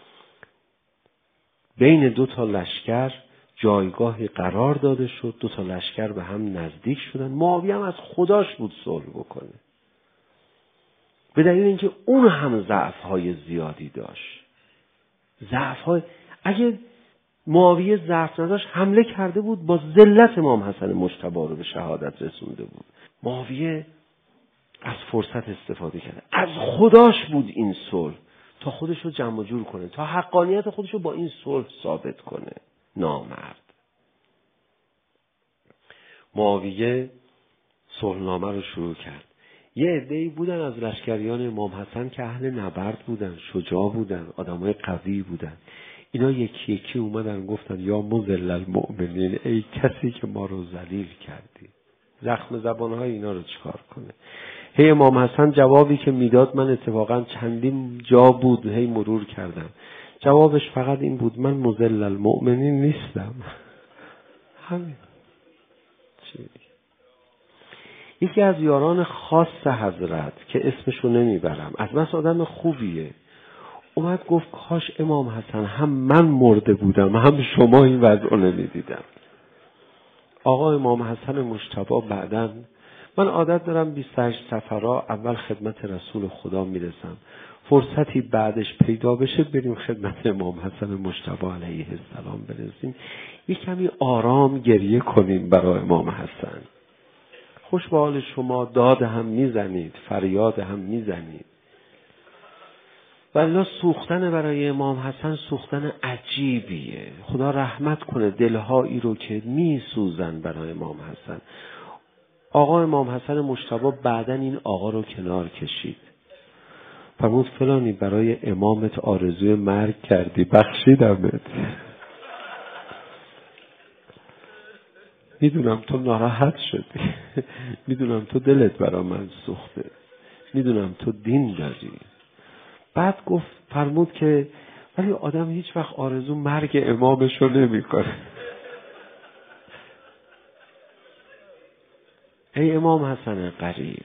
بین دو تا لشکر جایگاهی قرار داده شد، دو تا لشکر به هم نزدیک شدن. معاویه هم از خداش بود صلح بکنه، به دلیل اینکه اون هم ضعف‌های زیادی داشت. ضعف‌های اگه معاویه ضعف نداشت حمله کرده بود، با ذلت امام حسن مجتبی رو به شهادت رسونده بود. معاویه از فرصت استفاده کرده، از خداش بود این صلح، تا خودش رو جمع جور کنه، تا حقانیت خودش رو با این صلح ثابت کنه. نامرد. معاویه صلحنامه رو شروع کرد. یه عده‌ای بودن از لشکریان امام حسن که اهل نبرد بودن، شجاع بودن، آدمای قوی بودن. اینا یکی یکی اومدن گفتن یا مذل المؤمنین، ای کسی که ما رو ذلیل کردی. زخم زبانهای اینا رو چکار کنه؟ هی امام حسن جوابی که میداد، من اتفاقا چندین جا بود هی مرور کردم، جوابش فقط این بود من مذل المؤمنین نیستم. همین. چی؟ یکی از یاران خاص حضرت که اسمشو نمیبرم، از من آدم خوبیه، اومد گفت کاش امام حسن هم من مرده بودم هم شما این وضع رو نمیدیدم. آقا امام حسن مجتبی بعداً، من عادت دارم بیست و هشت سفرها اول خدمت رسول خدا میرسم، فرصتی بعدش پیدا بشه بریم خدمت امام حسن مجتبی علیه السلام برسیم، یک کمی آرام گریه کنیم برای امام حسن. خوش به حال شما، داد هم میزنید، فریاد هم میزنید. والله سوختن برای امام حسن سوختن عجیبیه. خدا رحمت کنه دلهایی رو که میسوزن برای امام حسن. آقا امام حسن مجتبی بعدن این آقا رو کنار کشید، فرمود فلانی برای امامت آرزوی مرگ کردی، بخشیدمت. میدونم تو ناراحت شدی، میدونم تو دلت برای من سوخته، میدونم تو دین داری. بعد گفت فرمود که ولی آدم هیچ وقت آرزو مرگ امامش رو نمی کنه. ای امام حسن قریب،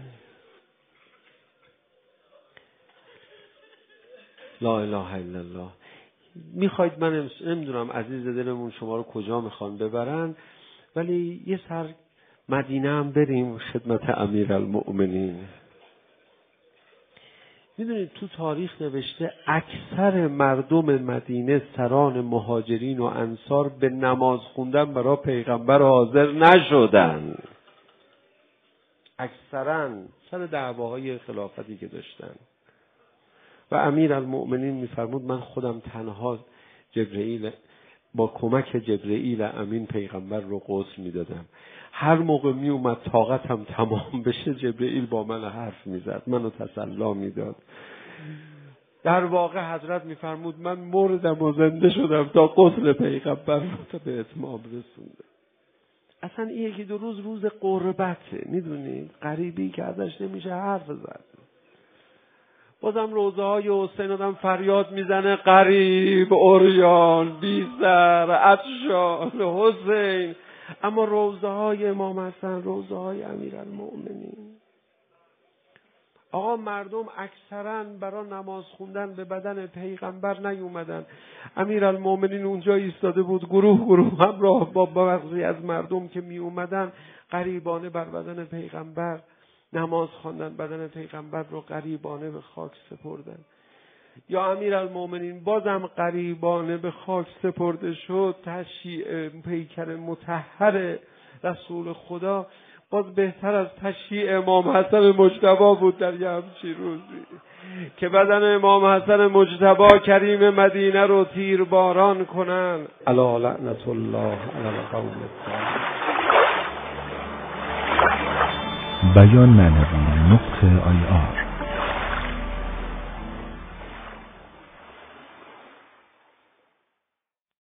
لا اله الا الله. میخواید من نمیدونم عزیز دلمون شما رو کجا میخوان ببرن، ولی یه سر مدینه هم بریم خدمت امیرالمؤمنین. میدونید تو تاریخ نوشته اکثر مردم مدینه سران مهاجرین و انصار به نماز خوندن برای پیغمبر حاضر نشدن. اکثرا سر دعواهای خلافتی که داشتن. و امیرالمؤمنین میفرمود من خودم تنها جبرئیل با کمک جبرئیل امین پیغمبر رو غسل میدادم. هر موقع می اومد طاقتم تمام بشه جبرئیل با من حرف میزد، منو تسلی میداد. در واقع حضرت میفرمود من مردم و زنده شدم تا غسل پیغمبر رو به اتمام رسوندم. اصلا این یکی دو روز روز قربته، میدونید غریبی که ازش نمیشه حرف زد. بازم روزه های حسین آدم فریاد میزنه غریب، عریان، بی سر، عطشان، حسین. اما روزه های امام حسن، روزه های امیرالمؤمنین. آقا مردم اکثرا برای نماز خوندن به بدن پیغمبر نیومدن. امیرالمؤمنین اونجا ایستاده بود، گروه گروه همراه با بعضی از مردم که می اومدن غریبانه بر بدن پیغمبر نماز خواندن، بدن پیغمبر رو غریبانه به خاک سپردن. یا امیرالمؤمنین بازم غریبانه به خاک سپرده شد تشییع پیکر مطهر رسول خدا. باز بهتر از تشییع امام حسن مجتبی بود در یه همچین روزی که بدن امام حسن مجتبی کریم مدینه رو تیرباران کنن. الا لعنت الله علی القوم الظالمین. بیان معنوی نقطه آی آر